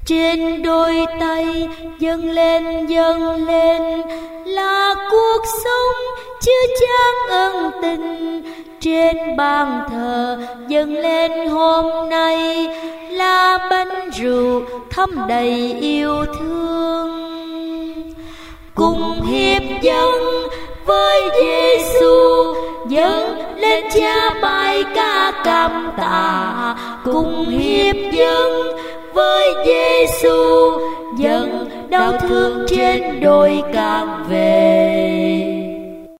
Trên đôi tay dâng lên là cuộc sống chứa chan ân tình. Trên bàn thờ dâng lên hôm nay là bánh rượu thấm đầy yêu thương. Cùng hiệp dâng với Giêsu, dâng lên Cha bài ca cảm tạ. Cùng hiệp dâng với Giêsu, dâng đau thương trên đôi càng về.